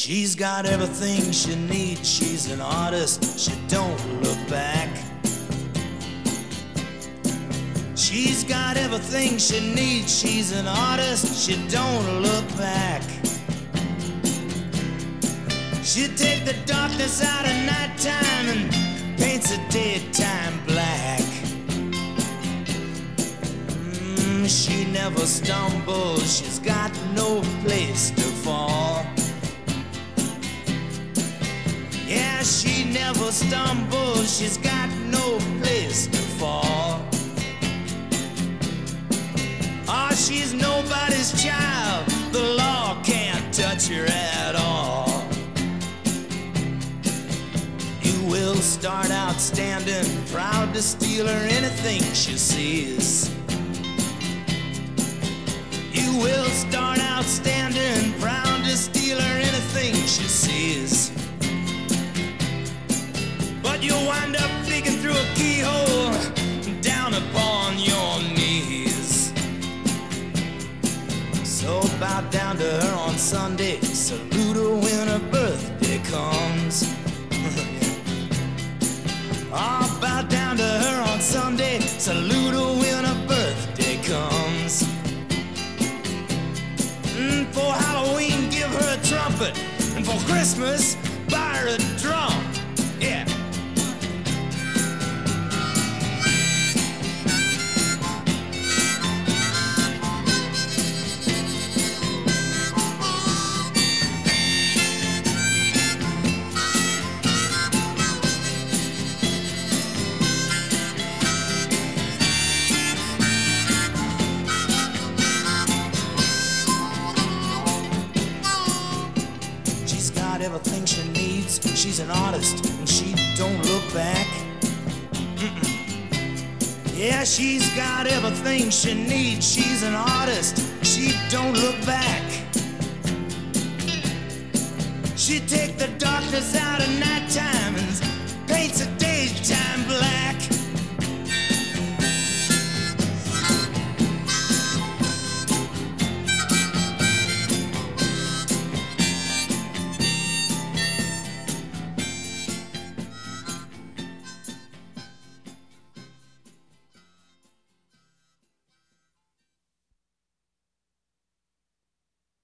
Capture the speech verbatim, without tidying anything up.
She's got everything she needs. She's an artist, she don't look back. She's got everything she needs. She's an artist, she don't look back. She'll take the darkness out of nighttime and paints the daytime black. Mm, she never stumbles, she's got no place to fall. Yeah, she never stumbles, she's got no place to fall. Oh, she's nobody's child, the law can't touch her at all. You will start out standing, proud to steal her anything she sees. You will start out standing, proud to steal her anything she sees. But you'll wind up peeking through a keyhole, down upon your knees. So bow down to her on Sunday, salute her when her birthday comes. Oh, bow down to her on Sunday, salute her when her birthday comes. Mm, for Halloween, give her a trumpet, and for Christmas, buy her a drum. Yeah. Everything she needs, she's an artist and she don't look back. Mm-mm. Yeah, she's got everything she needs, she's an artist, she don't look back. She take the darkness out of nighttime and